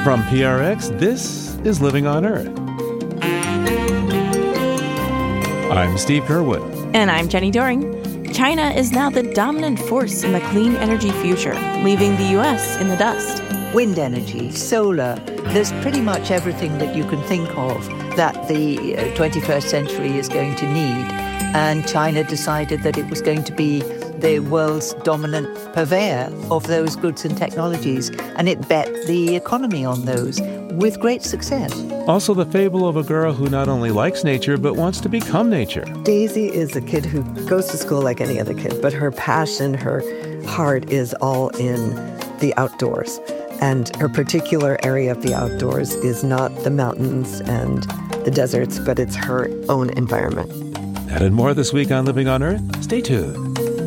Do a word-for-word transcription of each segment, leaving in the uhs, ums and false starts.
From P R X, this is Living on Earth. I'm Steve Curwood. And I'm Jenny Doring. China is now the dominant force in the clean energy future, leaving the U S in the dust. Wind energy, solar, there's pretty much everything that you can think of that the twenty-first century is going to need. And China decided that it was going to be the world's dominant purveyor of those goods and technologies, and it bet the economy on those with great success. Also, the fable of a girl who not only likes nature, but wants to become nature. Daisy is a kid who goes to school like any other kid, but her passion, her heart is all in the outdoors. And her particular area of the outdoors is not the mountains and the deserts, but it's her own environment. That and more this week on Living on Earth. Stay tuned.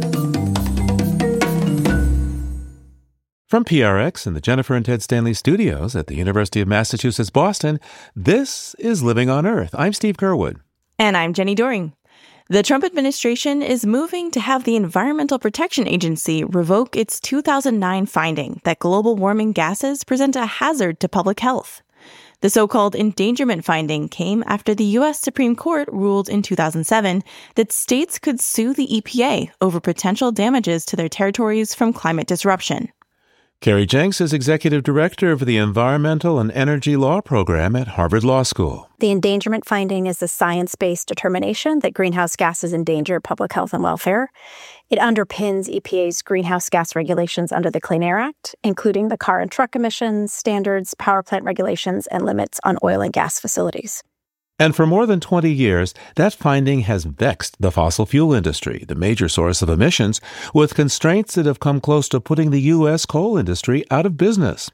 From P R X and the Jennifer and Ted Stanley studios at the University of Massachusetts, Boston, this is Living on Earth. I'm Steve Curwood. And I'm Jenny Doring. The Trump administration is moving to have the Environmental Protection Agency revoke its two thousand nine finding that global warming gases present a hazard to public health. The so-called endangerment finding came after the U S Supreme Court ruled in two thousand seven that states could sue the E P A over potential damages to their territories from climate disruption. Carrie Jenks is Executive Director of the Environmental and Energy Law Program at Harvard Law School. The endangerment finding is a science-based determination that greenhouse gases endanger public health and welfare. It underpins E P A's greenhouse gas regulations under the Clean Air Act, including the car and truck emissions, standards, power plant regulations, and limits on oil and gas facilities. And for more than twenty years, that finding has vexed the fossil fuel industry, the major source of emissions, with constraints that have come close to putting the U S coal industry out of business.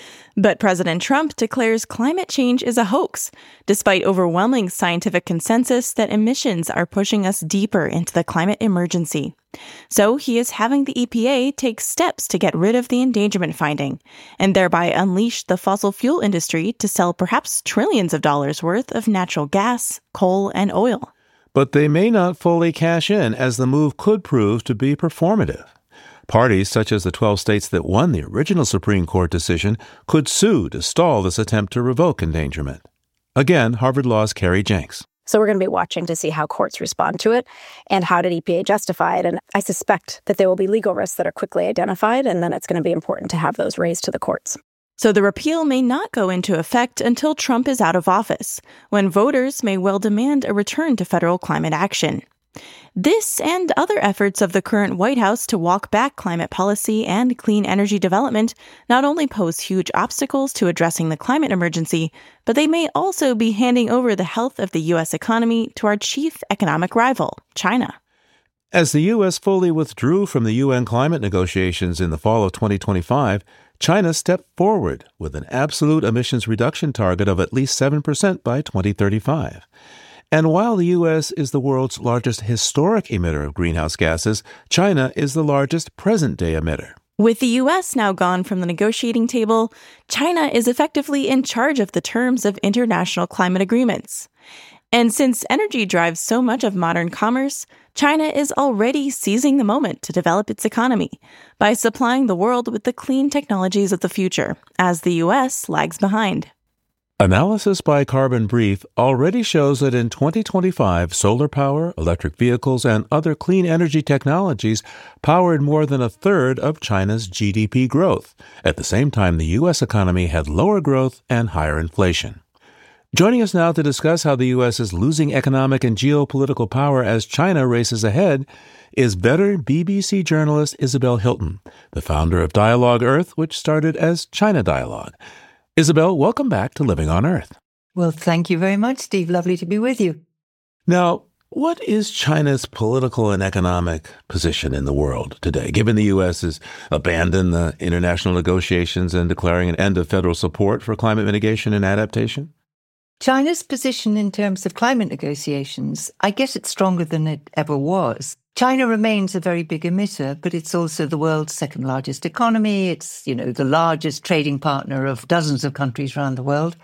But President Trump declares climate change is a hoax, despite overwhelming scientific consensus that emissions are pushing us deeper into the climate emergency. So he is having the E P A take steps to get rid of the endangerment finding, and thereby unleash the fossil fuel industry to sell perhaps trillions of dollars worth of natural gas, coal, and oil. But they may not fully cash in, as the move could prove to be performative. Parties, such as the twelve states that won the original Supreme Court decision, could sue to stall this attempt to revoke endangerment. Again, Harvard Law's Carrie Jenks. So we're going to be watching to see how courts respond to it and how did E P A justify it. And I suspect that there will be legal risks that are quickly identified, and then it's going to be important to have those raised to the courts. So the repeal may not go into effect until Trump is out of office, when voters may well demand a return to federal climate action. This and other efforts of the current White House to walk back climate policy and clean energy development not only pose huge obstacles to addressing the climate emergency, but they may also be handing over the health of the U S economy to our chief economic rival, China. As the U S fully withdrew from the U N climate negotiations in the fall of twenty twenty-five, China stepped forward with an absolute emissions reduction target of at least seven percent by twenty thirty-five. And while the U S is the world's largest historic emitter of greenhouse gases, China is the largest present-day emitter. With the U S now gone from the negotiating table, China is effectively in charge of the terms of international climate agreements. And since energy drives so much of modern commerce, China is already seizing the moment to develop its economy by supplying the world with the clean technologies of the future, as the U S lags behind. Analysis by Carbon Brief already shows that in twenty twenty-five, solar power, electric vehicles, and other clean energy technologies powered more than a third of China's G D P growth. At the same time, the U S economy had lower growth and higher inflation. Joining us now to discuss how the U S is losing economic and geopolitical power as China races ahead is veteran B B C journalist Isabel Hilton, the founder of Dialogue Earth, which started as China Dialogue. Isabel, welcome back to Living on Earth. Well, thank you very much, Steve. Lovely to be with you. Now, what is China's political and economic position in the world today, given the U S has abandoned the international negotiations and declaring an end of federal support for climate mitigation and adaptation? China's position in terms of climate negotiations, I guess it's stronger than it ever was. China remains a very big emitter, but it's also the world's second largest economy. It's, you know, the largest trading partner of dozens of countries around the world.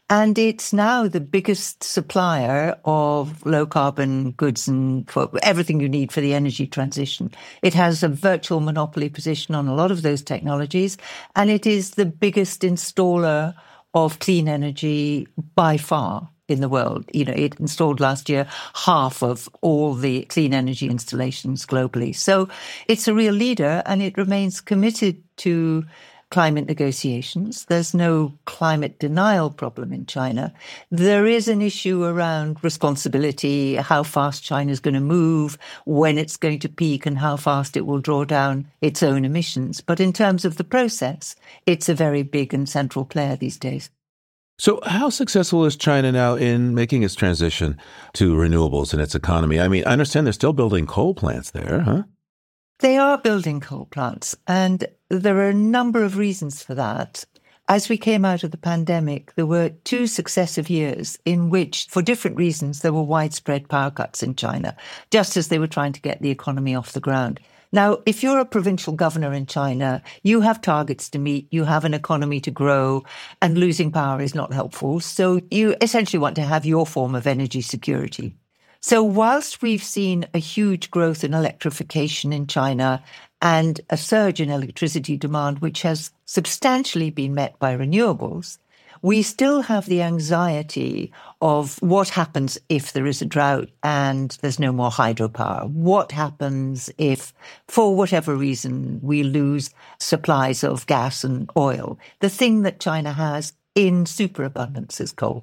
And it's now the biggest supplier of low-carbon goods and for everything you need for the energy transition. It has a virtual monopoly position on a lot of those technologies, and it is the biggest installer of clean energy by far in the world. You know, it installed last year half of all the clean energy installations globally. So it's a real leader, and it remains committed to climate negotiations. There's no climate denial problem in China. There is an issue around responsibility, how fast China's going to move, when it's going to peak, and how fast it will draw down its own emissions. But in terms of the process, it's a very big and central player these days. So how successful is China now in making its transition to renewables in its economy? I mean, I understand they're still building coal plants there, huh? They are building coal plants, and there are a number of reasons for that. As we came out of the pandemic, there were two successive years in which, for different reasons, there were widespread power cuts in China, just as they were trying to get the economy off the ground. Now, if you're a provincial governor in China, you have targets to meet, you have an economy to grow, and losing power is not helpful. So you essentially want to have your form of energy security. So whilst we've seen a huge growth in electrification in China and a surge in electricity demand, which has substantially been met by renewables, we still have the anxiety of what happens if there is a drought and there's no more hydropower. What happens if, for whatever reason, we lose supplies of gas and oil? The thing that China has in superabundance is coal.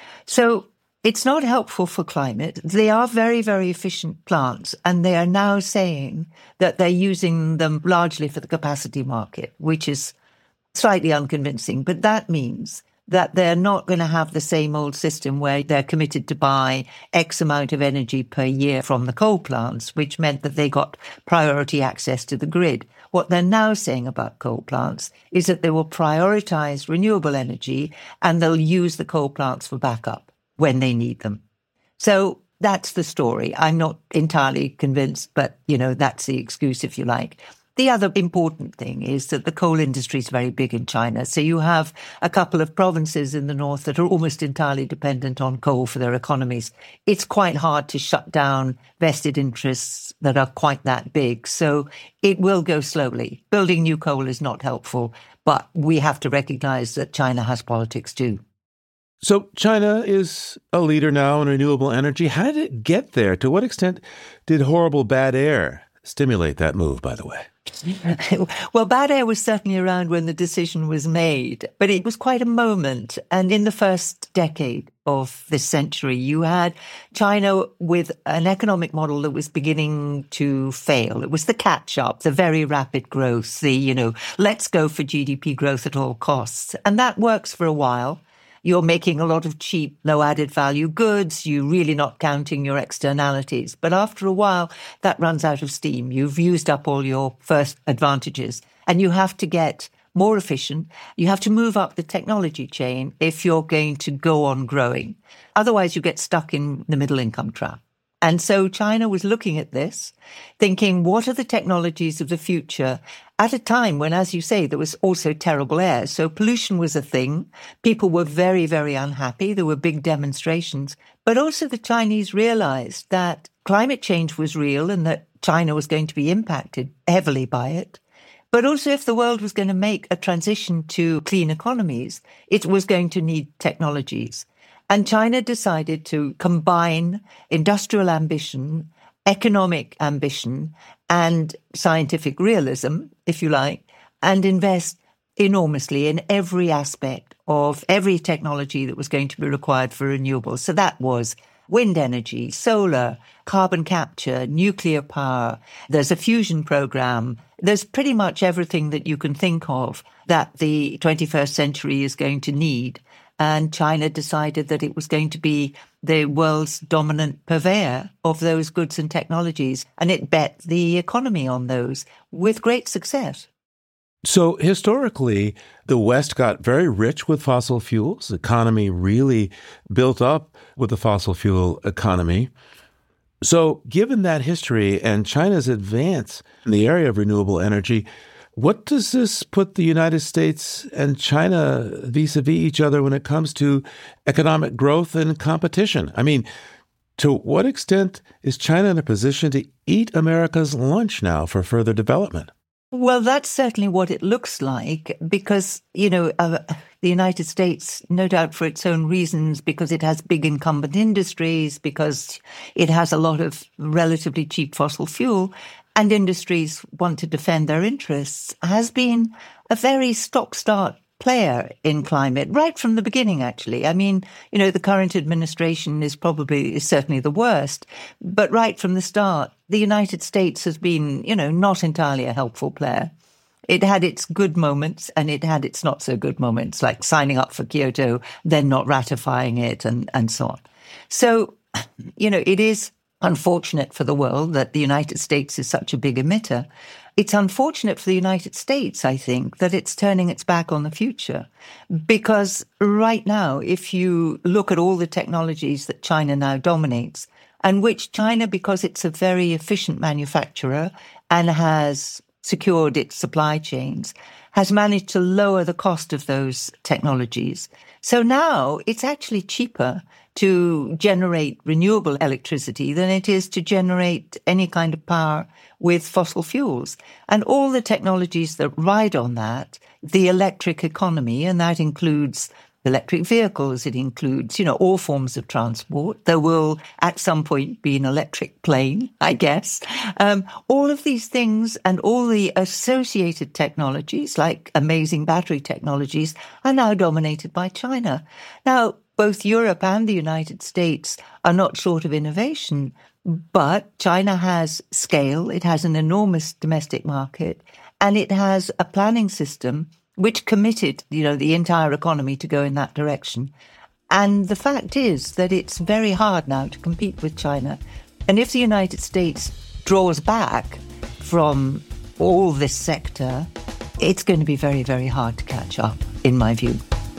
So it's not helpful for climate. They are very, very efficient plants, and they are now saying that they're using them largely for the capacity market, which is slightly unconvincing. But that means that they're not going to have the same old system where they're committed to buy X amount of energy per year from the coal plants, which meant that they got priority access to the grid. What they're now saying about coal plants is that they will prioritize renewable energy and they'll use the coal plants for backup when they need them. So that's the story. I'm not entirely convinced, but, you know, that's the excuse, if you like. The other important thing is that the coal industry is very big in China. So you have a couple of provinces in the north that are almost entirely dependent on coal for their economies. It's quite hard to shut down vested interests that are quite that big. So it will go slowly. Building new coal is not helpful, but we have to recognize that China has politics too. So China is a leader now in renewable energy. How did it get there? To what extent did horrible bad air stimulate that move, by the way? Well, bad air was certainly around when the decision was made, but it was quite a moment. And in the first decade of this century, you had China with an economic model that was beginning to fail. It was the catch-up, the very rapid growth, the, you know, let's go for G D P growth at all costs. And that works for a while. You're making a lot of cheap, low added value goods. You're really not counting your externalities. But after a while, that runs out of steam. You've used up all your first advantages and you have to get more efficient. You have to move up the technology chain if you're going to go on growing. Otherwise, you get stuck in the middle income trap. And so China was looking at this, thinking, what are the technologies of the future at a time when, as you say, there was also terrible air. So pollution was a thing. People were very, very unhappy. There were big demonstrations. But also the Chinese realized that climate change was real and that China was going to be impacted heavily by it. But also if the world was going to make a transition to clean economies, it was going to need technologies. And China decided to combine industrial ambition, economic ambition, and scientific realism, if you like, and invest enormously in every aspect of every technology that was going to be required for renewables. So that was wind energy, solar, carbon capture, nuclear power. There's a fusion program. There's pretty much everything that you can think of that the twenty-first century is going to need. And China decided that it was going to be the world's dominant purveyor of those goods and technologies. And it bet the economy on those with great success. So historically, the West got very rich with fossil fuels. The economy really built up with the fossil fuel economy. So given that history and China's advance in the area of renewable energy, What does this put the United States and China vis-a-vis each other when it comes to economic growth and competition? I mean, to what extent is China in a position to eat America's lunch now for further development? Well, that's certainly what it looks like because, you know, uh, the United States, no doubt for its own reasons, because it has big incumbent industries, because it has a lot of relatively cheap fossil fuel, and industries want to defend their interests, has been a very stop-start player in climate right from the beginning, actually. I mean, you know, the current administration is probably, is certainly the worst, but right from the start, the United States has been, you know, not entirely a helpful player. It had its good moments and it had its not so good moments, like signing up for Kyoto, then not ratifying it and, and so on. So, you know, it is unfortunate for the world that the United States is such a big emitter. It's unfortunate for the United States, I think, that it's turning its back on the future. Because right now, if you look at all the technologies that China now dominates, and which China, because it's a very efficient manufacturer and has secured its supply chains, has managed to lower the cost of those technologies. So now it's actually cheaper to generate renewable electricity than it is to generate any kind of power with fossil fuels. And all the technologies that ride on that, the electric economy, and that includes electric vehicles, it includes, you know, all forms of transport. There will at some point be an electric plane, I guess. Um, all of these things and all the associated technologies, like amazing battery technologies, are now dominated by China. Now, both Europe and the United States are not short of innovation, but China has scale, it has an enormous domestic market, and it has a planning system which committed, you know, the entire economy to go in that direction. And the fact is that it's very hard now to compete with China. And if the United States draws back from all this sector, it's going to be very, very hard to catch up, in my view.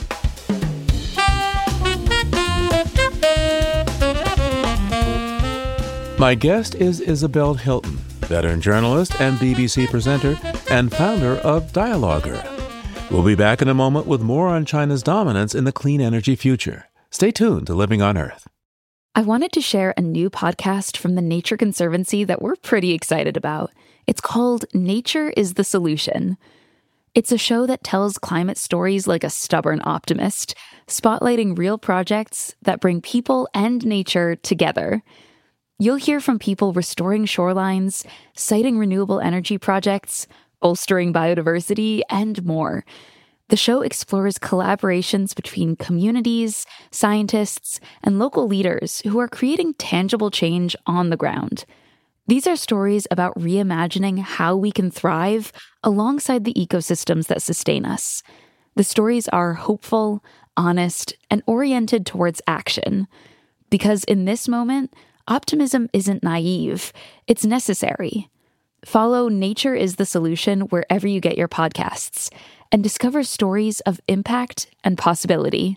My guest is Isabel Hilton, veteran journalist and B B C presenter and founder of Dialogue Earth. We'll be back in a moment with more on China's dominance in the clean energy future. Stay tuned to Living on Earth. I wanted to share a new podcast from the Nature Conservancy that we're pretty excited about. It's called Nature is the Solution. It's a show that tells climate stories like a stubborn optimist, spotlighting real projects that bring people and nature together. You'll hear from people restoring shorelines, citing renewable energy projects, bolstering biodiversity, and more. The show explores collaborations between communities, scientists, and local leaders who are creating tangible change on the ground. These are stories about reimagining how we can thrive alongside the ecosystems that sustain us. The stories are hopeful, honest, and oriented towards action. Because in this moment, optimism isn't naive, it's necessary. Follow Nature is the Solution wherever you get your podcasts and discover stories of impact and possibility.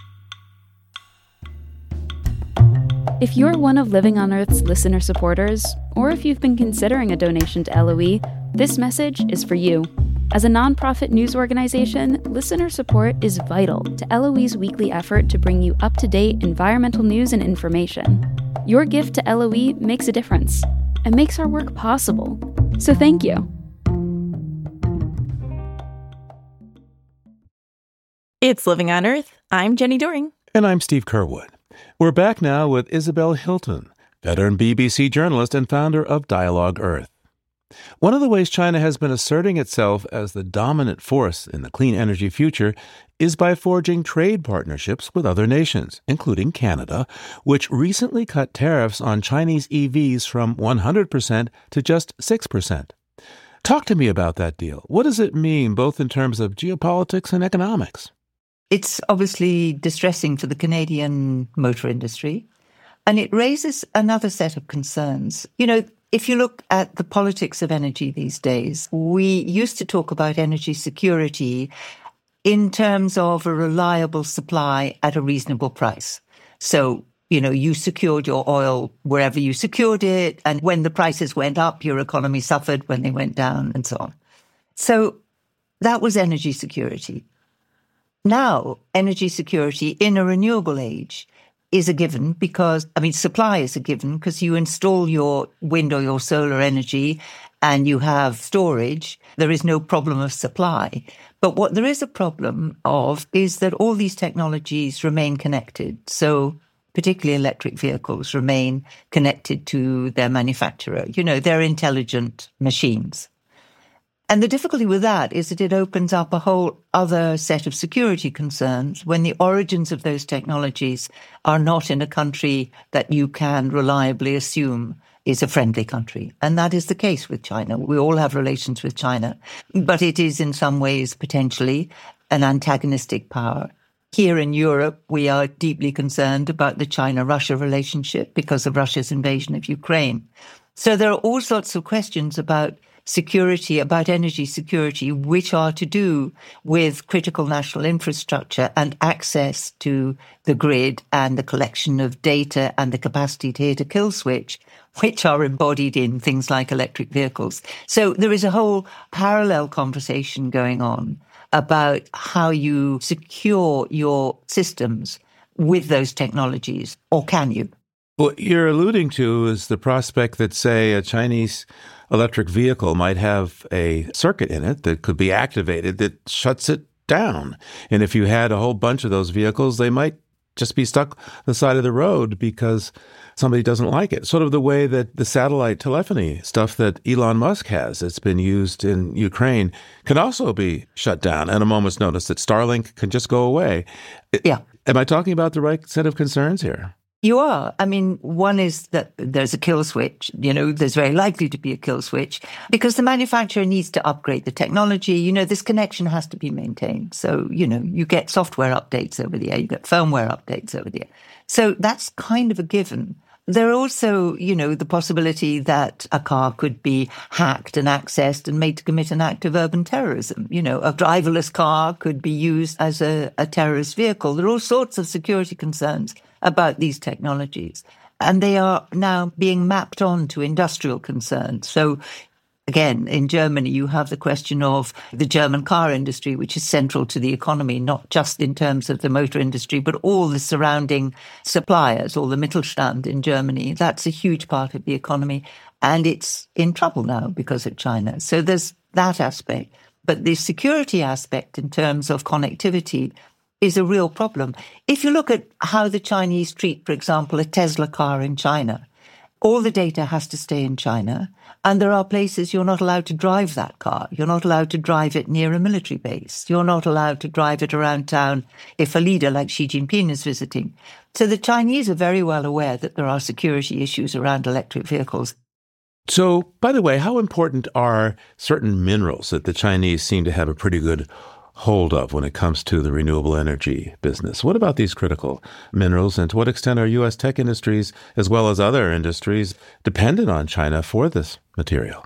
If you're one of Living on Earth's listener supporters, or if you've been considering a donation to L O E, this message is for you. As a nonprofit news organization, listener support is vital to L O E's weekly effort to bring you up-to-date environmental news and information. Your gift to L O E makes a difference and makes our work possible. So thank you. It's Living on Earth. I'm Jenny Doring. And I'm Steve Curwood. We're back now with Isabel Hilton, veteran B B C journalist and founder of Dialogue Earth. One of the ways China has been asserting itself as the dominant force in the clean energy future is by forging trade partnerships with other nations, including Canada, which recently cut tariffs on Chinese E Vs from one hundred percent to just six percent. Talk to me about that deal. What does it mean, both in terms of geopolitics and economics? It's obviously distressing for the Canadian motor industry, and it raises another set of concerns. You know, if you look at the politics of energy these days, we used to talk about energy security in terms of a reliable supply at a reasonable price. So, you know, you secured your oil wherever you secured it, and when the prices went up, your economy suffered when they went down, and so on. So that was energy security. Now, energy security in a renewable age is a given because, I mean, supply is a given because you install your wind or your solar energy and you have storage. There is no problem of supply. But what there is a problem of is that all these technologies remain connected. So particularly electric vehicles remain connected to their manufacturer. You know, they're intelligent machines. And the difficulty with that is that it opens up a whole other set of security concerns when the origins of those technologies are not in a country that you can reliably assume is a friendly country. And that is the case with China. We all have relations with China, but it is in some ways potentially an antagonistic power. Here in Europe, we are deeply concerned about the China-Russia relationship because of Russia's invasion of Ukraine. So there are all sorts of questions about security, about energy security, which are to do with critical national infrastructure and access to the grid and the collection of data and the capacity to hit a kill switch, which are embodied in things like electric vehicles. So there is a whole parallel conversation going on about how you secure your systems with those technologies, or can you? What you're alluding to is the prospect that, say, a Chinese electric vehicle might have a circuit in it that could be activated that shuts it down. And if you had a whole bunch of those vehicles, they might just be stuck on the side of the road because somebody doesn't like it. Sort of the way that the satellite telephony stuff that Elon Musk has that's been used in Ukraine can also be shut down at a moment's notice, that Starlink can just go away. Yeah. Am I talking about the right set of concerns here? You are. I mean, one is that there's a kill switch. You know, there's very likely to be a kill switch because the manufacturer needs to upgrade the technology. You know, this connection has to be maintained. So, you know, you get software updates over the air, you get firmware updates over the air. So that's kind of a given. There are also, you know, the possibility that a car could be hacked and accessed and made to commit an act of urban terrorism. You know, a driverless car could be used as a, a terrorist vehicle. There are all sorts of security concerns about these technologies, and they are now being mapped on to industrial concerns. So again, in Germany, you have the question of the German car industry, which is central to the economy, not just in terms of the motor industry, but all the surrounding suppliers, all the Mittelstand in Germany. That's a huge part of the economy, and it's in trouble now because of China. So there's that aspect. But the security aspect in terms of connectivity is a real problem. If you look at how the Chinese treat, for example, a Tesla car in China, all the data has to stay in China, and there are places you're not allowed to drive that car. You're not allowed to drive it near a military base. You're not allowed to drive it around town if a leader like Xi Jinping is visiting. So the Chinese are very well aware that there are security issues around electric vehicles. So, by the way, how important are certain minerals that the Chinese seem to have a pretty good hold of when it comes to the renewable energy business? What about these critical minerals, and to what extent are U S tech industries, as well as other industries, dependent on China for this material?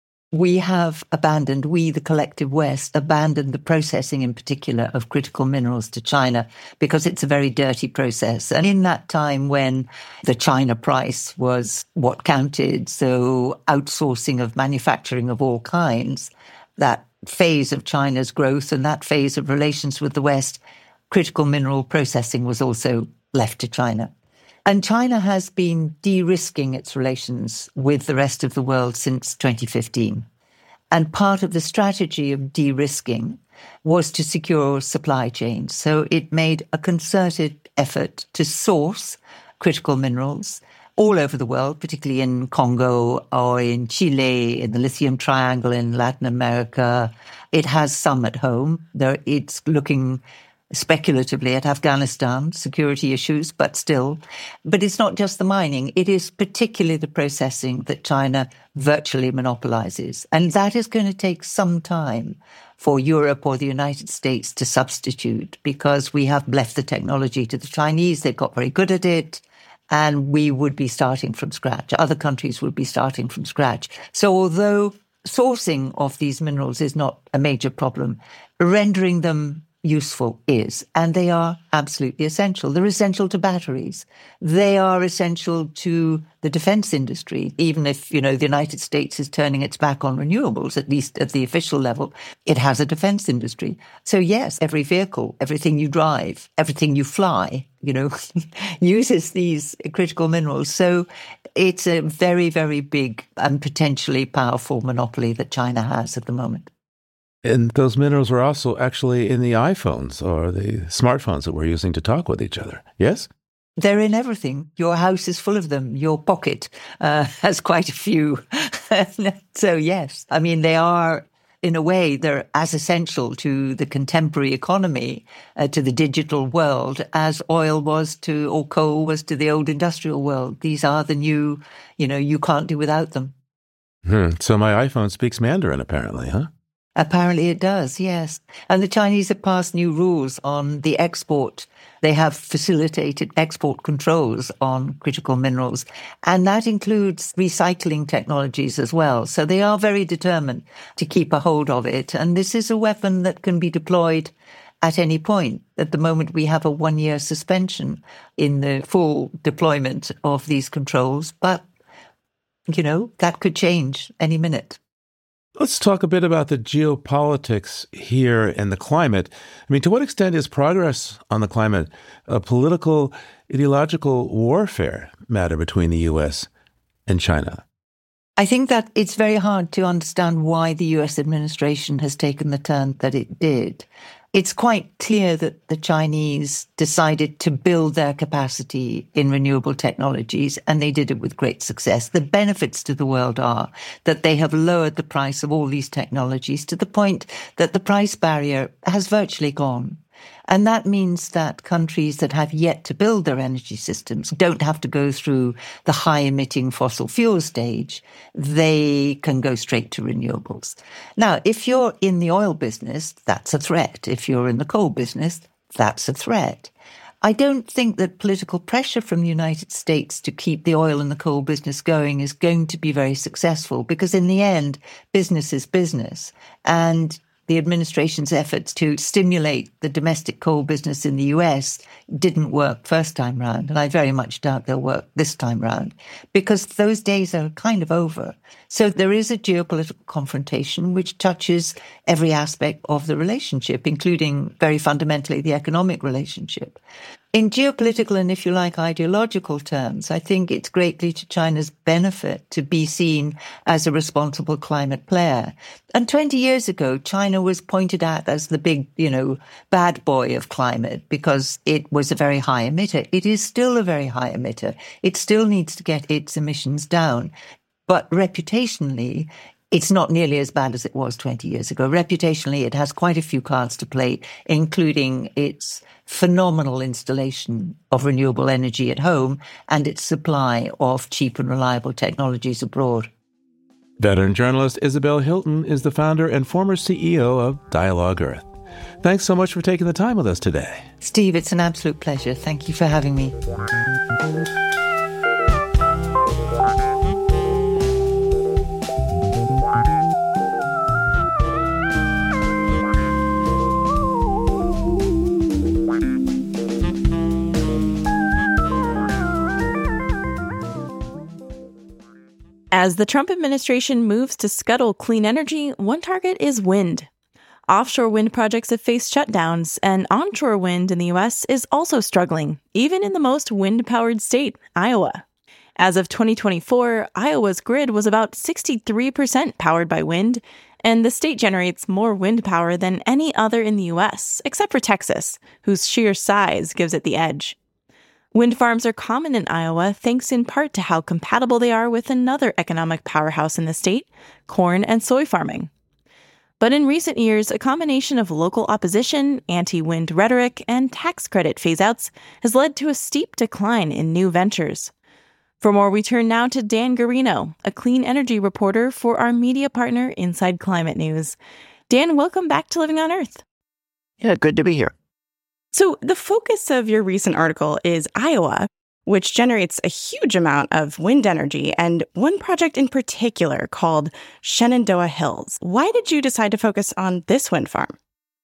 We have abandoned, we, the collective West, abandoned the processing in particular of critical minerals to China because it's a very dirty process. And in that time when the China price was what counted, so outsourcing of manufacturing of all kinds, that phase of China's growth and that phase of relations with the West, critical mineral processing was also left to China. And China has been de-risking its relations with the rest of the world since twenty fifteen. And part of the strategy of de-risking was to secure supply chains. So it made a concerted effort to source critical minerals all over the world, particularly in Congo or in Chile, in the Lithium Triangle in Latin America. It has some at home. There, it's looking speculatively at Afghanistan, security issues, but still. But it's not just the mining. It is particularly the processing that China virtually monopolizes. And that is going to take some time for Europe or the United States to substitute because we have left the technology to the Chinese. They've got very good at it. And we would be starting from scratch. Other countries would be starting from scratch. So although sourcing of these minerals is not a major problem, rendering them useful is, and they are absolutely essential. They're essential to batteries. They are essential to the defense industry. Even if, you know, the United States is turning its back on renewables, at least at the official level, it has a defense industry. So yes, every vehicle, everything you drive, everything you fly, you know, uses these critical minerals. So it's a very, very big and potentially powerful monopoly that China has at the moment. And those minerals were also actually in the iPhones or the smartphones that we're using to talk with each other. Yes? They're in everything. Your house is full of them. Your pocket uh, has quite a few. So, yes, I mean, they are, in a way, they're as essential to the contemporary economy, uh, to the digital world, as oil was to, or coal was to the old industrial world. These are the new, you know, you can't do without them. Hmm. So my iPhone speaks Mandarin, apparently, huh? Apparently it does, yes. And the Chinese have passed new rules on the export. They have facilitated export controls on critical minerals, and that includes recycling technologies as well. So they are very determined to keep a hold of it. And this is a weapon that can be deployed at any point. At the moment, we have a one-year suspension in the full deployment of these controls. But, you know, that could change any minute. Let's talk a bit about the geopolitics here and the climate. I mean, to what extent is progress on the climate a political, ideological warfare matter between the U S and China? I think that it's very hard to understand why the U S administration has taken the turn that it did. It's quite clear that the Chinese decided to build their capacity in renewable technologies, and they did it with great success. The benefits to the world are that they have lowered the price of all these technologies to the point that the price barrier has virtually gone. And that means that countries that have yet to build their energy systems don't have to go through the high-emitting fossil fuel stage. They can go straight to renewables. Now, if you're in the oil business, that's a threat. If you're in the coal business, that's a threat. I don't think that political pressure from the United States to keep the oil and the coal business going is going to be very successful, because in the end, business is business. And the administration's efforts to stimulate the domestic coal business in the U S didn't work first time round, and I very much doubt they'll work this time round, because those days are kind of over. So there is a geopolitical confrontation which touches every aspect of the relationship, including very fundamentally the economic relationship. In geopolitical and, if you like, ideological terms, I think it's greatly to China's benefit to be seen as a responsible climate player. And twenty years ago, China was pointed at as the big, you know, bad boy of climate because it was a very high emitter. It is still a very high emitter. It still needs to get its emissions down. But reputationally, it's not nearly as bad as it was twenty years ago. Reputationally, it has quite a few cards to play, including its phenomenal installation of renewable energy at home and its supply of cheap and reliable technologies abroad. Veteran journalist Isabel Hilton is the founder and former C E O of Dialogue Earth. Thanks so much for taking the time with us today. Steve, it's an absolute pleasure. Thank you for having me. As the Trump administration moves to scuttle clean energy, one target is wind. Offshore wind projects have faced shutdowns, and onshore wind in the U S is also struggling, even in the most wind-powered state, Iowa. As of twenty twenty-four, Iowa's grid was about sixty-three percent powered by wind, and the state generates more wind power than any other in the U S, except for Texas, whose sheer size gives it the edge. Wind farms are common in Iowa thanks in part to how compatible they are with another economic powerhouse in the state, corn and soy farming. But in recent years, a combination of local opposition, anti-wind rhetoric, and tax credit phase-outs has led to a steep decline in new ventures. For more, we turn now to Dan Garino, a clean energy reporter for our media partner Inside Climate News. Dan, welcome back to Living on Earth. Yeah, good to be here. So the focus of your recent article is Iowa, which generates a huge amount of wind energy, and one project in particular called Shenandoah Hills. Why did you decide to focus on this wind farm?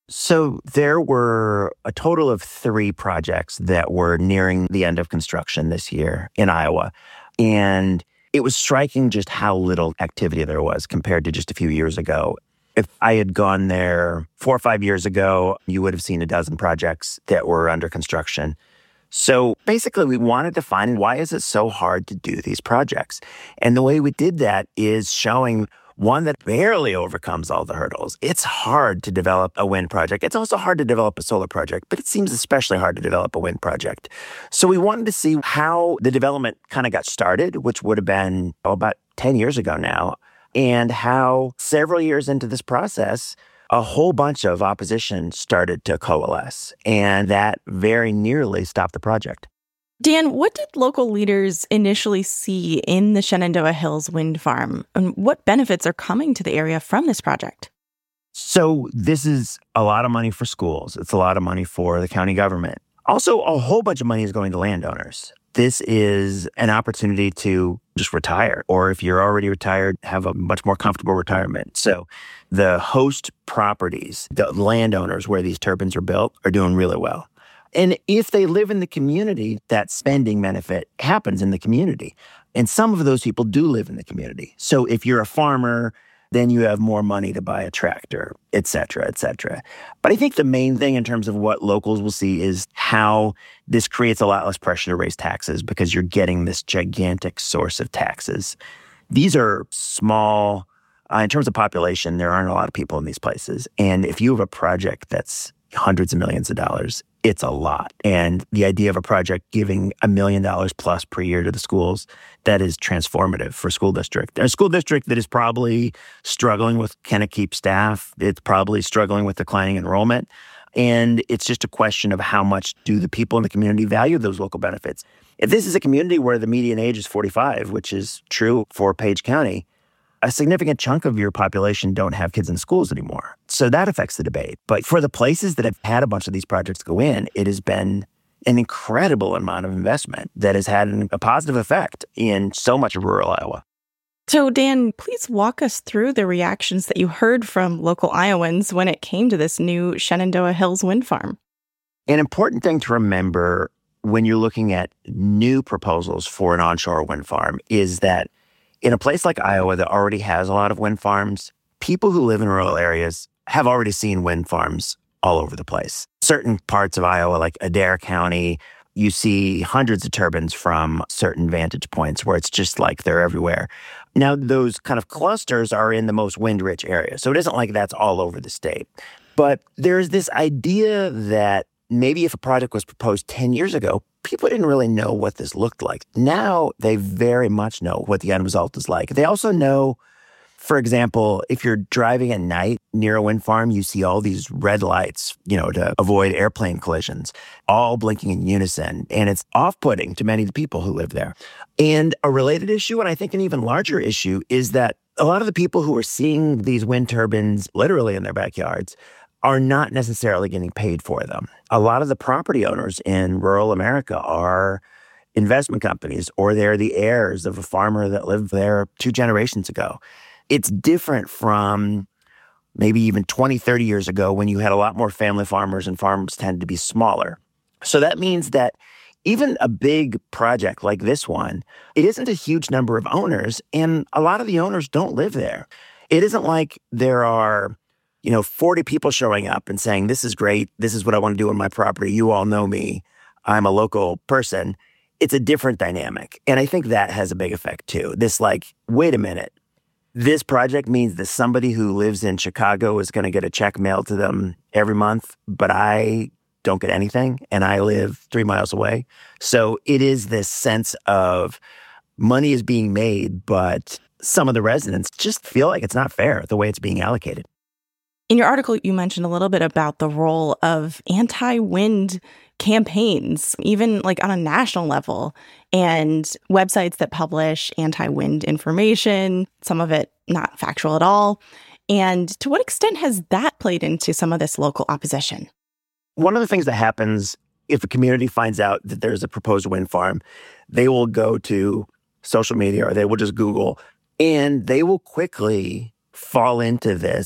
So there were a total of three projects that were nearing the end of construction this year in Iowa. And it was striking just how little activity there was compared to just a few years ago. If I had gone there four or five years ago, you would have seen a dozen projects that were under construction. So basically, we wanted to find why is it so hard to do these projects? And the way we did that is showing one that barely overcomes all the hurdles. It's hard to develop a wind project. It's also hard to develop a solar project, but it seems especially hard to develop a wind project. So we wanted to see how the development kind of got started, which would have been oh, about ten years ago now, and how several years into this process, a whole bunch of opposition started to coalesce, and that very nearly stopped the project. Dan, what did local leaders initially see in the Shenandoah Hills wind farm, and what benefits are coming to the area from this project? So this is a lot of money for schools. It's a lot of money for the county government. Also, a whole bunch of money is going to landowners. This is an opportunity to just retire, or if you're already retired, have a much more comfortable retirement. So the host properties, the landowners where these turbines are built, are doing really well. And if they live in the community, that spending benefit happens in the community. And some of those people do live in the community. So if you're a farmer, then you have more money to buy a tractor, et cetera, et cetera. But I think the main thing in terms of what locals will see is how this creates a lot less pressure to raise taxes because you're getting this gigantic source of taxes. These are small, uh, in terms of population, there aren't a lot of people in these places. And if you have a project that's hundreds of millions of dollars, it's a lot. And the idea of a project giving a million dollars plus per year to the schools, that is transformative for a school district. A school district that is probably struggling with, can it keep staff? It's probably struggling with declining enrollment. And it's just a question of how much do the people in the community value those local benefits. If this is a community where the median age is forty-five, which is true for Page County, a significant chunk of your population don't have kids in schools anymore. So that affects the debate. But for the places that have had a bunch of these projects go in, it has been an incredible amount of investment that has had an, a positive effect in so much of rural Iowa. So, Dan, please walk us through the reactions that you heard from local Iowans when it came to this new Shenandoah Hills wind farm. An important thing to remember when you're looking at new proposals for an onshore wind farm is that in a place like Iowa that already has a lot of wind farms, people who live in rural areas have already seen wind farms all over the place. Certain parts of Iowa, like Adair County, you see hundreds of turbines from certain vantage points where it's just like they're everywhere. Now, those kind of clusters are in the most wind-rich areas, so it isn't like that's all over the state. But there's this idea that maybe if a project was proposed ten years ago, people didn't really know what this looked like. Now they very much know what the end result is like. They also know, for example, if you're driving at night near a wind farm, you see all these red lights, you know, to avoid airplane collisions, all blinking in unison. And it's off-putting to many of the people who live there. And a related issue, and I think an even larger issue, is that a lot of the people who are seeing these wind turbines literally in their backyards are not necessarily getting paid for them. A lot of the property owners in rural America are investment companies, or they're the heirs of a farmer that lived there two generations ago. It's different from maybe even twenty, thirty years ago when you had a lot more family farmers and farms tended to be smaller. So that means that even a big project like this one, it isn't a huge number of owners, and a lot of the owners don't live there. It isn't like there are you know, forty people showing up and saying, this is great, this is what I want to do on my property, you all know me, I'm a local person. It's a different dynamic. And I think that has a big effect too. This like, wait a minute, this project means that somebody who lives in Chicago is going to get a check mailed to them every month, but I don't get anything and I live three miles away. So it is this sense of money is being made, but some of the residents just feel like it's not fair the way it's being allocated. In your article, you mentioned a little bit about the role of anti-wind campaigns, even like on a national level, and websites that publish anti-wind information, some of it not factual at all. And to what extent has that played into some of this local opposition? One of the things that happens if a community finds out that there's a proposed wind farm, they will go to social media or they will just Google, and they will quickly fall into this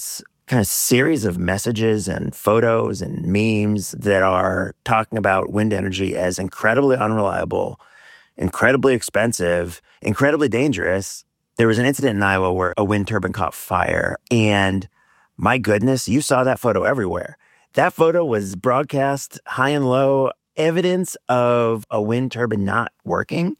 kind of series of messages and photos and memes that are talking about wind energy as incredibly unreliable, incredibly expensive, incredibly dangerous. There was an incident in Iowa where a wind turbine caught fire, and my goodness, you saw that photo everywhere. That photo was broadcast high and low. Evidence of a wind turbine not working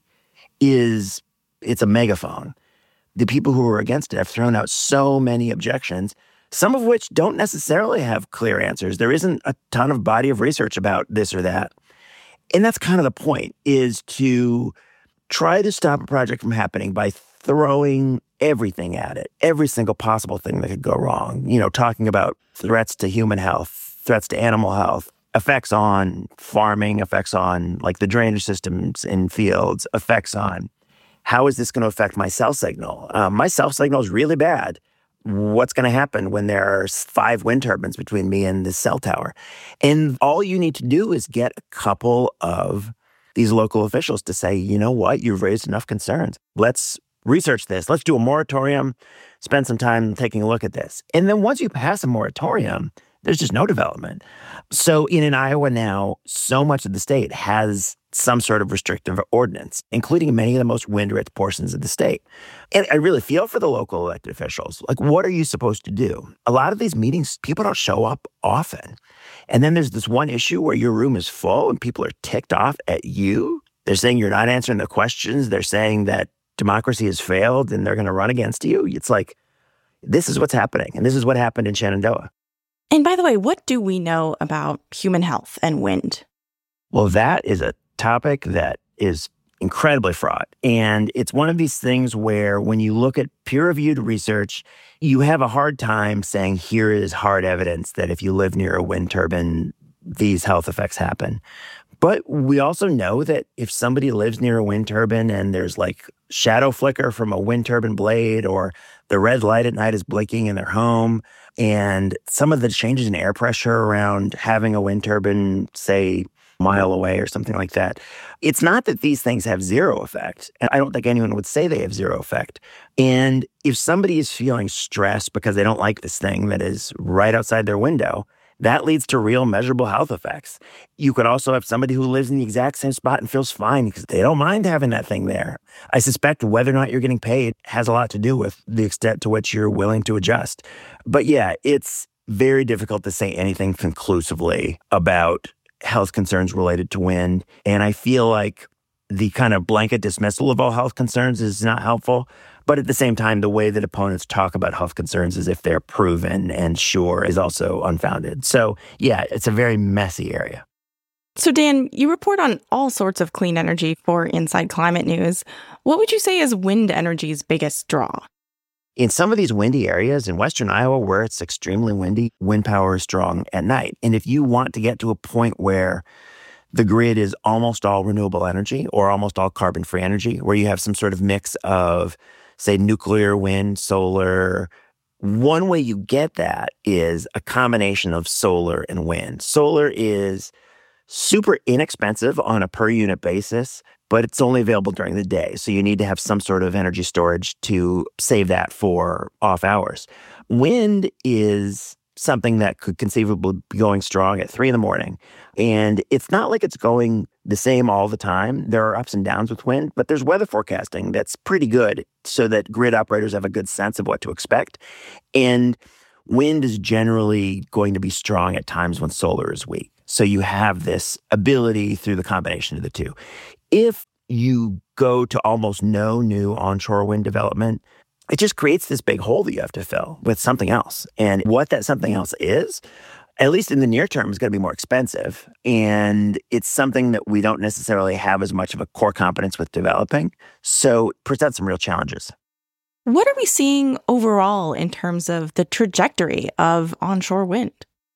is, it's a megaphone. The people who were against it have thrown out so many objections, some of which don't necessarily have clear answers. There isn't a ton of body of research about this or that. And that's kind of the point, is to try to stop a project from happening by throwing everything at it, every single possible thing that could go wrong. You know, talking about threats to human health, threats to animal health, effects on farming, effects on like the drainage systems in fields, effects on how is this going to affect my cell signal? Um, my cell signal is really bad. What's going to happen when there are five wind turbines between me and the cell tower? And all you need to do is get a couple of these local officials to say, you know what, you've raised enough concerns. Let's research this. Let's do a moratorium, spend some time taking a look at this. And then once you pass a moratorium, there's just no development. So in, in Iowa now, so much of the state has some sort of restrictive ordinance, including many of the most wind-rich portions of the state. And I really feel for the local elected officials. Like, what are you supposed to do? A lot of these meetings, people don't show up often. And then there's this one issue where your room is full and people are ticked off at you. They're saying you're not answering the questions. They're saying that democracy has failed and they're going to run against you. It's like, this is what's happening. And this is what happened in Shenandoah. And by the way, what do we know about human health and wind? Well, that is a topic that is incredibly fraught. And it's one of these things where when you look at peer-reviewed research, you have a hard time saying here is hard evidence that if you live near a wind turbine, these health effects happen. But we also know that if somebody lives near a wind turbine and there's like shadow flicker from a wind turbine blade, or the red light at night is blinking in their home, and some of the changes in air pressure around having a wind turbine, say, a mile away or something like that, it's not that these things have zero effect. And I don't think anyone would say they have zero effect. And if somebody is feeling stressed because they don't like this thing that is right outside their window, that leads to real measurable health effects. You could also have somebody who lives in the exact same spot and feels fine because they don't mind having that thing there. I suspect whether or not you're getting paid has a lot to do with the extent to which you're willing to adjust. But yeah, it's very difficult to say anything conclusively about health concerns related to wind. And I feel like the kind of blanket dismissal of all health concerns is not helpful. But at the same time, the way that opponents talk about health concerns as if they're proven and sure is also unfounded. So, yeah, it's a very messy area. So, Dan, you report on all sorts of clean energy for Inside Climate News. What would you say is wind energy's biggest draw? In some of these windy areas in western Iowa where it's extremely windy, wind power is strong at night. And if you want to get to a point where the grid is almost all renewable energy or almost all carbon-free energy, where you have some sort of mix of, say, nuclear, wind, solar. One way you get that is a combination of solar and wind. Solar is super inexpensive on a per unit basis, but it's only available during the day. So you need to have some sort of energy storage to save that for off hours. Wind is something that could conceivably be going strong at three in the morning. And it's not like it's going the same all the time. There are ups and downs with wind, but there's weather forecasting that's pretty good so that grid operators have a good sense of what to expect. And wind is generally going to be strong at times when solar is weak. So you have this ability through the combination of the two. If you go to almost no new onshore wind development, it just creates this big hole that you have to fill with something else. And what that something else is, at least in the near term, is going to be more expensive. And it's something that we don't necessarily have as much of a core competence with developing. So it presents some real challenges. What are we seeing overall in terms of the trajectory of onshore wind?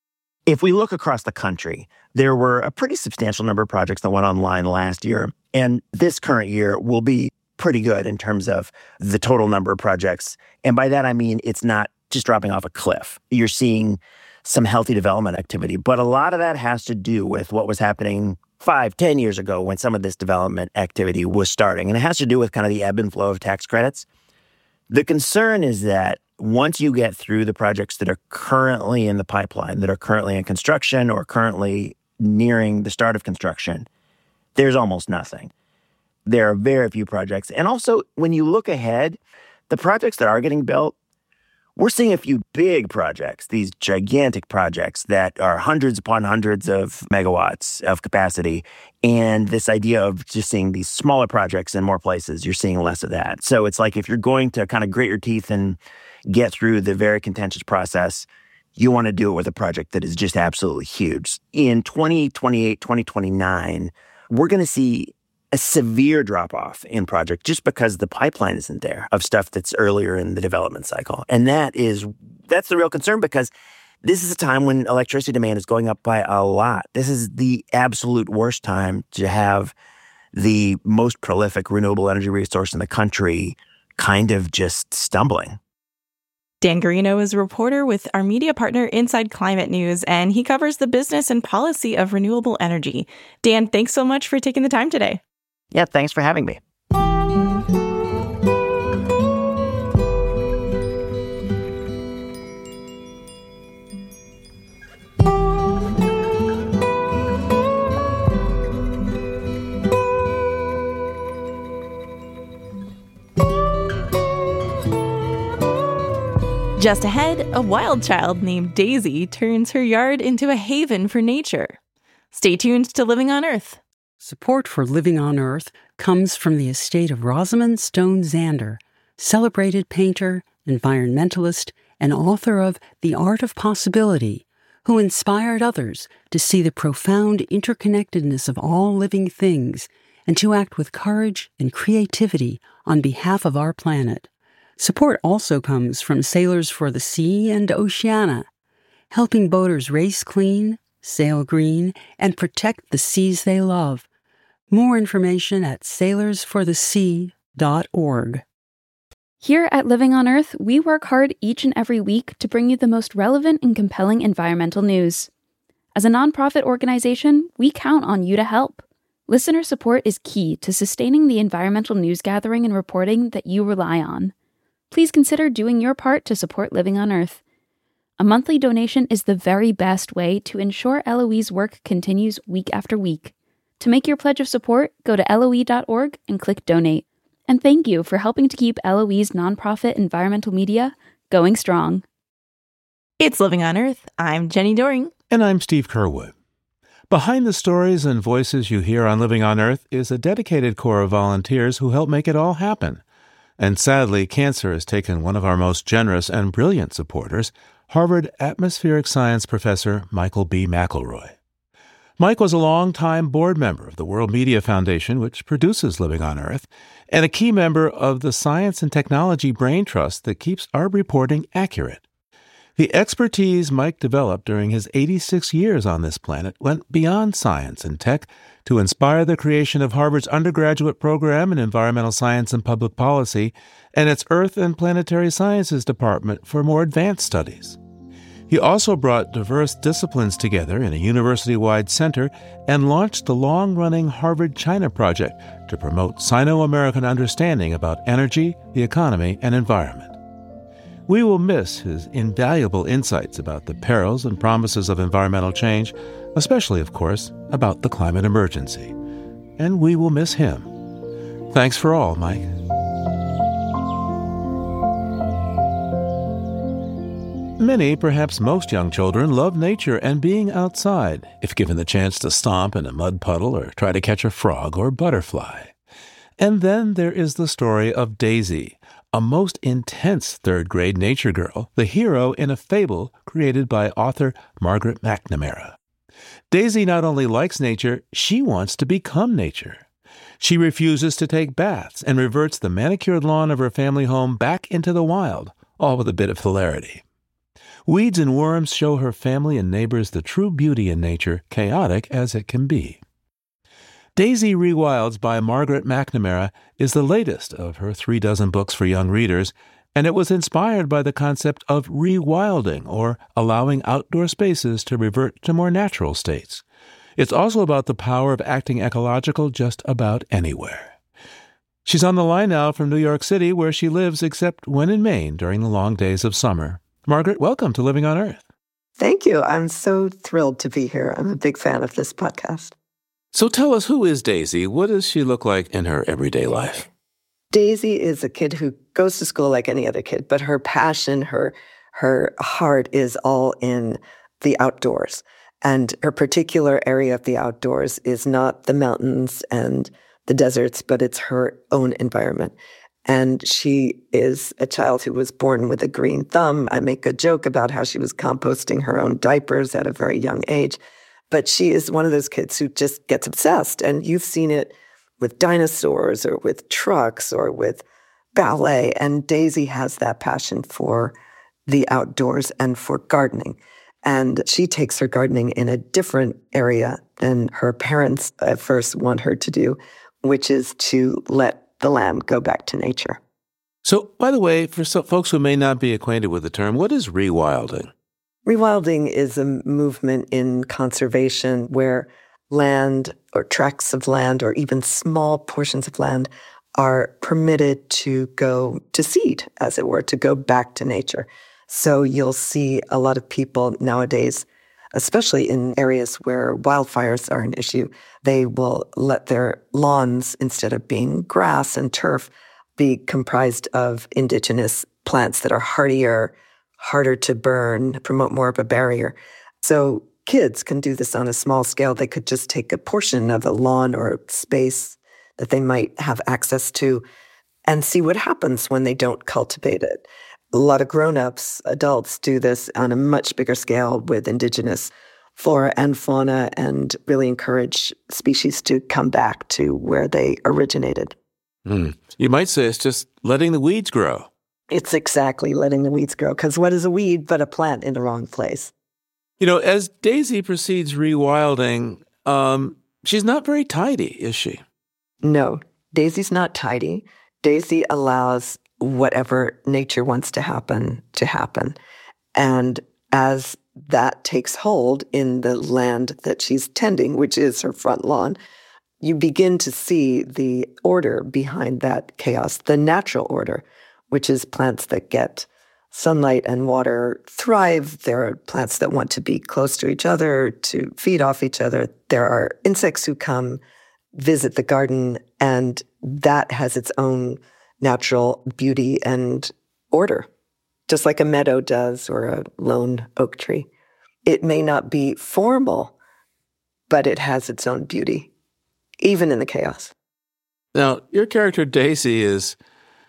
If we look across the country, there were a pretty substantial number of projects that went online last year. And this current year will be pretty good in terms of the total number of projects. And by that, I mean, it's not just dropping off a cliff. You're seeing some healthy development activity. But a lot of that has to do with what was happening five, ten years ago when some of this development activity was starting. And it has to do with kind of the ebb and flow of tax credits. The concern is that once you get through the projects that are currently in the pipeline, that are currently in construction or currently nearing the start of construction, there's almost nothing. There are very few projects. And also, when you look ahead, the projects that are getting built, we're seeing a few big projects, these gigantic projects that are hundreds upon hundreds of megawatts of capacity. And this idea of just seeing these smaller projects in more places, you're seeing less of that. So it's like if you're going to kind of grit your teeth and get through the very contentious process, you want to do it with a project that is just absolutely huge. In twenty twenty-eight, twenty twenty-nine, we're going to see a severe drop-off in project just because the pipeline isn't there of stuff that's earlier in the development cycle. And that is, that's the real concern, because this is a time when electricity demand is going up by a lot. This is the absolute worst time to have the most prolific renewable energy resource in the country kind of just stumbling. Dan Garino is a reporter with our media partner Inside Climate News, and he covers the business and policy of renewable energy. Dan, thanks so much for taking the time today. Yeah, thanks for having me. Just ahead, a wild child named Daisy turns her yard into a haven for nature. Stay tuned to Living on Earth. Support for Living on Earth comes from the estate of Rosamund Stone Zander, celebrated painter, environmentalist, and author of The Art of Possibility, who inspired others to see the profound interconnectedness of all living things and to act with courage and creativity on behalf of our planet. Support also comes from Sailors for the Sea and Oceana, helping boaters race clean, sail green, and protect the seas they love. More information at sailors for the sea dot org. Here at Living on Earth, we work hard each and every week to bring you the most relevant and compelling environmental news. As a nonprofit organization, we count on you to help. Listener support is key to sustaining the environmental news gathering and reporting that you rely on. Please consider doing your part to support Living on Earth. A monthly donation is the very best way to ensure L O E's work continues week after week. To make your pledge of support, go to L O E dot org and click Donate. And thank you for helping to keep L O E's nonprofit environmental media going strong. It's Living on Earth. I'm Jenny Doring. And I'm Steve Curwood. Behind the stories and voices you hear on Living on Earth is a dedicated corps of volunteers who help make it all happen. And sadly, cancer has taken one of our most generous and brilliant supporters, Harvard atmospheric science professor Michael B. McElroy. Mike was a long-time board member of the World Media Foundation, which produces Living on Earth, and a key member of the Science and Technology Brain Trust that keeps our reporting accurate. The expertise Mike developed during his eighty-six years on this planet went beyond science and tech to inspire the creation of Harvard's undergraduate program in environmental science and public policy and its Earth and Planetary Sciences department for more advanced studies. He also brought diverse disciplines together in a university-wide center and launched the long-running Harvard-China Project to promote Sino-American understanding about energy, the economy, and environment. We will miss his invaluable insights about the perils and promises of environmental change, especially, of course, about the climate emergency. And we will miss him. Thanks for all, Mike. Many, perhaps most young children love nature and being outside, if given the chance to stomp in a mud puddle or try to catch a frog or butterfly. And then there is the story of Daisy, a most intense third-grade nature girl, the hero in a fable created by author Margaret McNamara. Daisy not only likes nature, she wants to become nature. She refuses to take baths and reverts the manicured lawn of her family home back into the wild, all with a bit of hilarity. Weeds and worms show her family and neighbors the true beauty in nature, chaotic as it can be. Daisy Rewilds by Margaret McNamara is the latest of her three dozen books for young readers, and it was inspired by the concept of rewilding, or allowing outdoor spaces to revert to more natural states. It's also about the power of acting ecological just about anywhere. She's on the line now from New York City, where she lives except when in Maine during the long days of summer. Margaret, welcome to Living on Earth. Thank you. I'm so thrilled to be here. I'm a big fan of this podcast. So tell us, who is Daisy? What does she look like in her everyday life? Daisy is a kid who goes to school like any other kid, but her passion, her her heart is all in the outdoors. And her particular area of the outdoors is not the mountains and the deserts, but it's her own environment. And she is a child who was born with a green thumb. I make a joke about how she was composting her own diapers at a very young age. But she is one of those kids who just gets obsessed. And you've seen it with dinosaurs or with trucks or with ballet. And Daisy has that passion for the outdoors and for gardening. And she takes her gardening in a different area than her parents at first want her to do, which is to let the land go back to nature. So, by the way, for some folks who may not be acquainted with the term, what is rewilding? Rewilding is a movement in conservation where land or tracts of land or even small portions of land are permitted to go to seed, as it were, to go back to nature. So you'll see a lot of people nowadays, especially in areas where wildfires are an issue, they will let their lawns, instead of being grass and turf, be comprised of indigenous plants that are hardier, harder to burn, promote more of a barrier. So kids can do this on a small scale. They could just take a portion of a lawn or space that they might have access to and see what happens when they don't cultivate it. A lot of grown-ups, adults, do this on a much bigger scale with indigenous flora and fauna and really encourage species to come back to where they originated. Mm. You might say it's just letting the weeds grow. It's exactly letting the weeds grow, because what is a weed but a plant in the wrong place? You know, as Daisy proceeds rewilding, um, she's not very tidy, is she? No, Daisy's not tidy. Daisy allows whatever nature wants to happen to happen. And as that takes hold in the land that she's tending, which is her front lawn, you begin to see the order behind that chaos, the natural order, which is plants that get sunlight and water thrive. There are plants that want to be close to each other, to feed off each other. There are insects who come visit the garden, and that has its own natural beauty and order, just like a meadow does or a lone oak tree. It may not be formal, but it has its own beauty, even in the chaos. Now, your character Daisy is,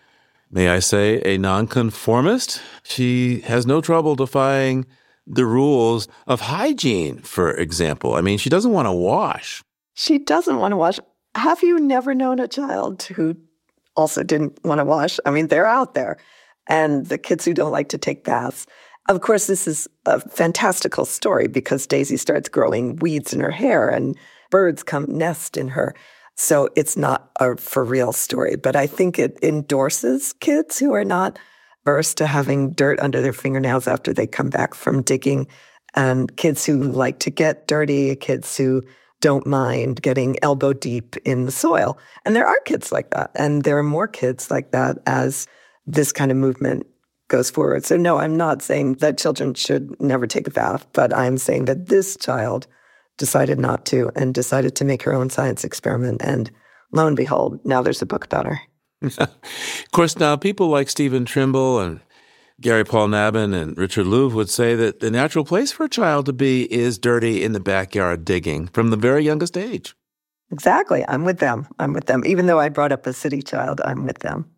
may I say, a nonconformist. She has no trouble defying the rules of hygiene, for example. I mean, she doesn't want to wash. She doesn't want to wash. Have you never known a child who also didn't want to wash? I mean, they're out there. And the kids who don't like to take baths. Of course, this is a fantastical story because Daisy starts growing weeds in her hair and birds come nest in her. So it's not a for real story. But I think it endorses kids who are not averse to having dirt under their fingernails after they come back from digging, and kids who like to get dirty, kids who don't mind getting elbow deep in the soil. And there are kids like that. And there are more kids like that as this kind of movement goes forward. So no, I'm not saying that children should never take a bath, but I'm saying that this child decided not to and decided to make her own science experiment. And lo and behold, now there's a book about her. Of course, now people like Stephen Trimble and Gary Paul Nabin and Richard Louv would say that the natural place for a child to be is dirty in the backyard digging from the very youngest age. Exactly. I'm with them. I'm with them. Even though I brought up a city child, I'm with them.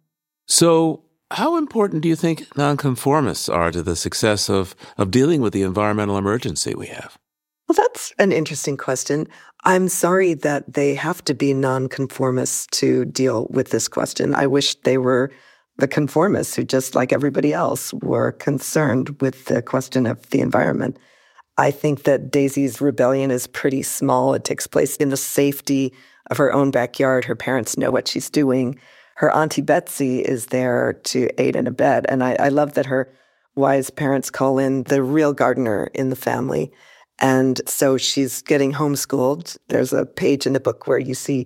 So how important do you think nonconformists are to the success of, of dealing with the environmental emergency we have? Well, that's an interesting question. I'm sorry that they have to be nonconformists to deal with this question. I wish they were the conformists who, just like everybody else, were concerned with the question of the environment. I think that Daisy's rebellion is pretty small. It takes place in the safety of her own backyard. Her parents know what she's doing. Her Auntie Betsy is there to aid and abet. And I, I love that her wise parents call in the real gardener in the family. And so she's getting homeschooled. There's a page in the book where you see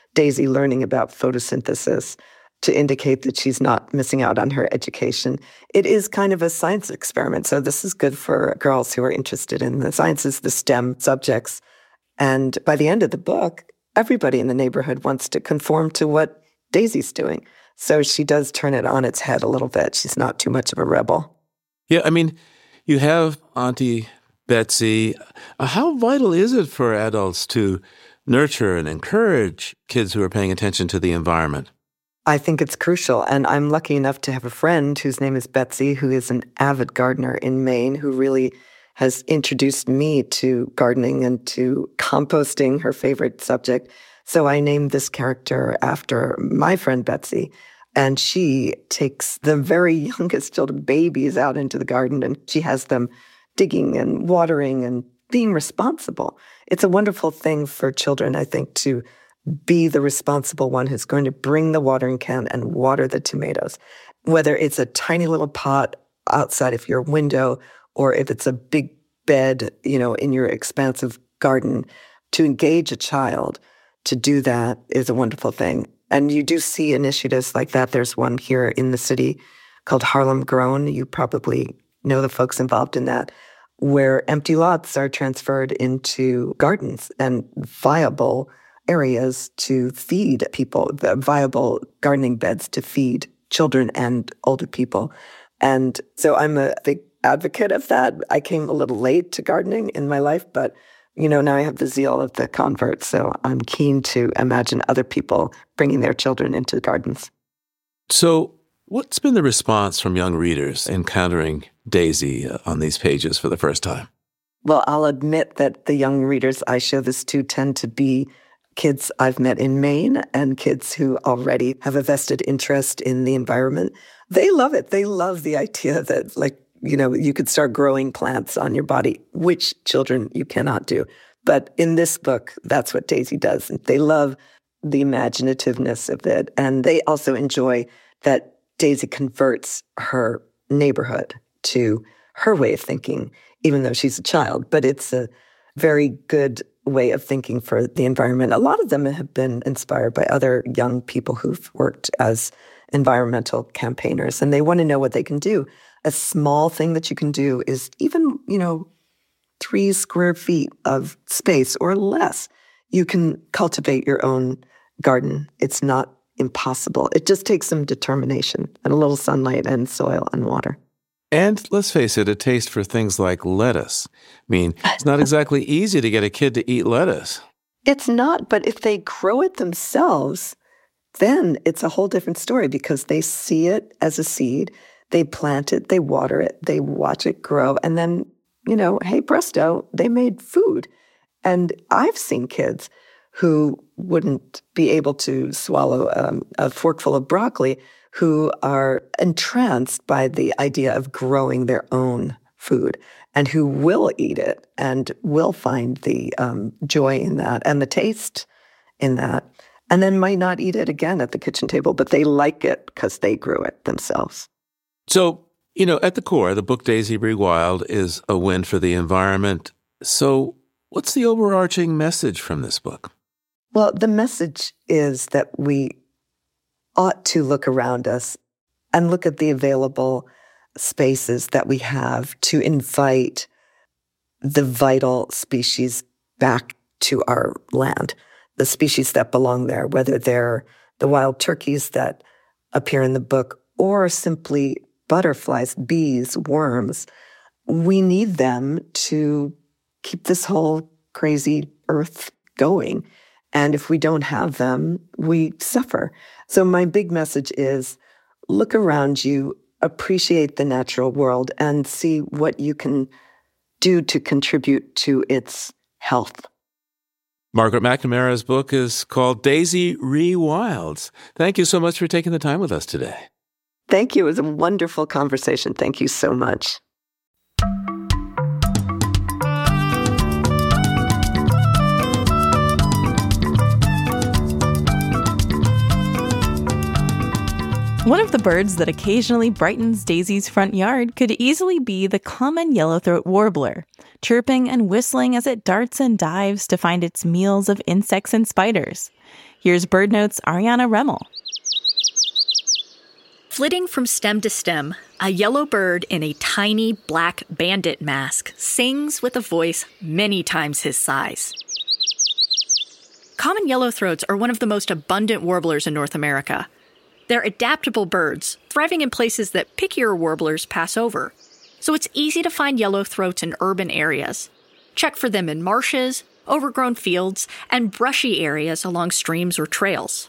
Daisy learning about photosynthesis to indicate that she's not missing out on her education. It is kind of a science experiment. So this is good for girls who are interested in the sciences, the STEM subjects. And by the end of the book, everybody in the neighborhood wants to conform to what Daisy's doing. So she does turn it on its head a little bit. She's not too much of a rebel. Yeah, I mean, you have Auntie Betsy. Uh, how vital is it for adults to nurture and encourage kids who are paying attention to the environment? I think it's crucial. And I'm lucky enough to have a friend whose name is Betsy, who is an avid gardener in Maine, who really has introduced me to gardening and to composting, her favorite subject. So I named this character after my friend Betsy. And she takes the very youngest children, babies, out into the garden, and she has them digging and watering and being responsible. It's a wonderful thing for children, I think, to be the responsible one who's going to bring the watering can and water the tomatoes. Whether it's a tiny little pot outside of your window or if it's a big bed, you know, in your expansive garden, to engage a child to do that is a wonderful thing. And you do see initiatives like that. There's one here in the city called Harlem Grown. You probably know the folks involved in that, where empty lots are transferred into gardens and viable areas to feed people, the viable gardening beds to feed children and older people. And so I'm a big advocate of that. I came a little late to gardening in my life, but you know, now I have the zeal of the convert, so I'm keen to imagine other people bringing their children into gardens. So what's been the response from young readers encountering Daisy on these pages for the first time? Well, I'll admit that the young readers I show this to tend to be kids I've met in Maine and kids who already have a vested interest in the environment. They love it. They love the idea that, like, you know, you could start growing plants on your body, which children you cannot do. But in this book, that's what Daisy does. They love the imaginativeness of it. And they also enjoy that Daisy converts her neighborhood to her way of thinking, even though she's a child. But it's a very good way of thinking for the environment. A lot of them have been inspired by other young people who've worked as environmental campaigners, and they want to know what they can do. A small thing that you can do is even, you know, three square feet of space or less. You can cultivate your own garden. It's not impossible. It just takes some determination and a little sunlight and soil and water. And let's face it, a taste for things like lettuce. I mean, it's not exactly easy to get a kid to eat lettuce. It's not, but if they grow it themselves, then it's a whole different story because they see it as a seed. They plant it, they water it, they watch it grow, and then, you know, hey, presto, they made food. And I've seen kids who wouldn't be able to swallow um, a forkful of broccoli who are entranced by the idea of growing their own food and who will eat it and will find the um, joy in that and the taste in that, and then might not eat it again at the kitchen table, but they like it because they grew it themselves. So, you know, at the core, the book Daisy Rewild is a win for the environment. So what's the overarching message from this book? Well, the message is that we ought to look around us and look at the available spaces that we have to invite the vital species back to our land, the species that belong there, whether they're the wild turkeys that appear in the book or simply butterflies, bees, worms. We need them to keep this whole crazy earth going. And if we don't have them, we suffer. So my big message is look around you, appreciate the natural world, and see what you can do to contribute to its health. Margaret McNamara's book is called Daisy Rewild. Thank you so much for taking the time with us today. Thank you. It was a wonderful conversation. Thank you so much. One of the birds that occasionally brightens Daisy's front yard could easily be the common yellowthroat warbler, chirping and whistling as it darts and dives to find its meals of insects and spiders. Here's BirdNote's Ariana Remmel. Flitting from stem to stem, a yellow bird in a tiny black bandit mask sings with a voice many times his size. Common yellowthroats are one of the most abundant warblers in North America. They're adaptable birds, thriving in places that pickier warblers pass over. So it's easy to find yellowthroats in urban areas. Check for them in marshes, overgrown fields, and brushy areas along streams or trails.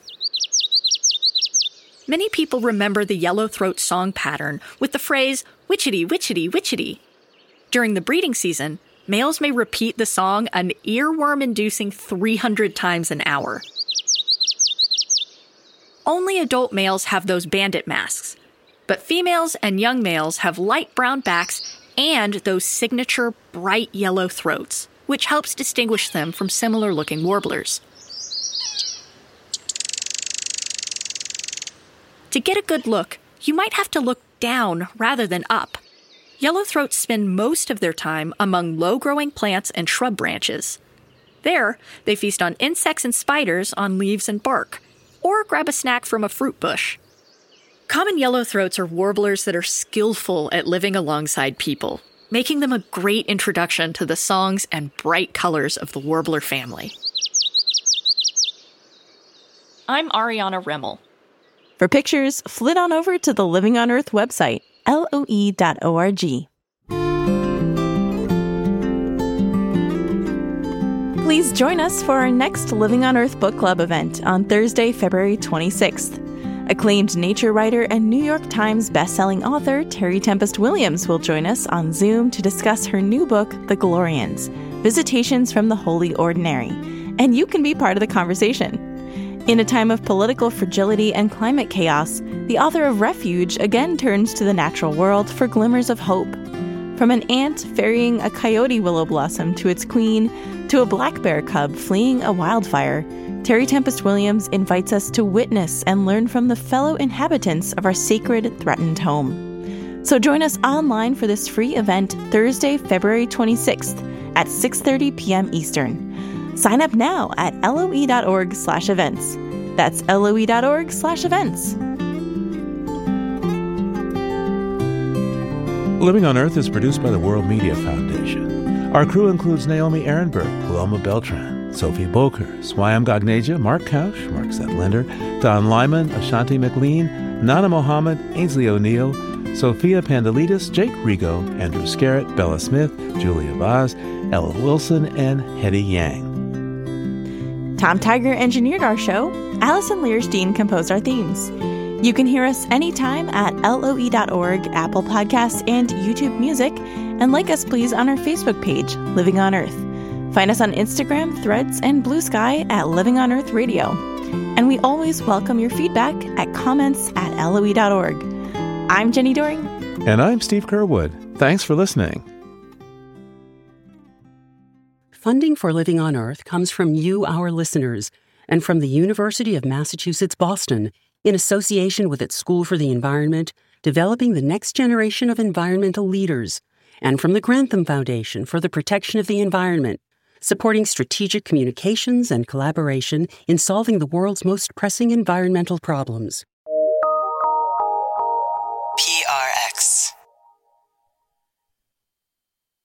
Many people remember the yellowthroat song pattern with the phrase, witchetty, witchetty, witchetty. During the breeding season, males may repeat the song an earworm-inducing three hundred times an hour. Only adult males have those bandit masks, but females and young males have light brown backs and those signature bright yellow throats, which helps distinguish them from similar-looking warblers. To get a good look, you might have to look down rather than up. Yellowthroats spend most of their time among low-growing plants and shrub branches. There, they feast on insects and spiders on leaves and bark, or grab a snack from a fruit bush. Common yellowthroats are warblers that are skillful at living alongside people, making them a great introduction to the songs and bright colors of the warbler family. I'm Ariana Remmel. For pictures, flit on over to the Living on Earth website, L O E dot org. Please join us for our next Living on Earth book club event on Thursday, February twenty-sixth. Acclaimed nature writer and New York Times bestselling author Terry Tempest Williams will join us on Zoom to discuss her new book, The Glorians, Visitations from the Holy Ordinary, and you can be part of the conversation. In a time of political fragility and climate chaos, the author of Refuge again turns to the natural world for glimmers of hope. From an ant ferrying a coyote willow blossom to its queen, to a black bear cub fleeing a wildfire, Terry Tempest Williams invites us to witness and learn from the fellow inhabitants of our sacred, threatened home. So join us online for this free event Thursday, February twenty-sixth at six thirty p.m. Eastern. Sign up now at loe.org slash events. That's loe.org slash events. Living on Earth is produced by the World Media Foundation. Our crew includes Naomi Ehrenberg, Paloma Beltran, Sophie Boker, Swayam Gagneja, Mark Kausch, Mark Zetlander, Don Lyman, Ashanti McLean, Nana Mohammed, Ainsley O'Neill, Sophia Pandelides, Jake Rigo, Andrew Scarrett, Bella Smith, Julia Vaz, Ella Wilson, and Hetty Yang. Tom Tiger engineered our show. Allison Learstein composed our themes. You can hear us anytime at loe dot org, Apple Podcasts, and YouTube Music, and like us please on our Facebook page, Living on Earth. Find us on Instagram, Threads, and Blue Sky at Living on Earth Radio. And we always welcome your feedback at comments at loe dot org. I'm Jenny Doring. And I'm Steve Curwood. Thanks for listening. Funding for Living on Earth comes from you, our listeners, and from the University of Massachusetts Boston, in association with its School for the Environment, developing the next generation of environmental leaders, and from the Grantham Foundation for the Protection of the Environment, supporting strategic communications and collaboration in solving the world's most pressing environmental problems.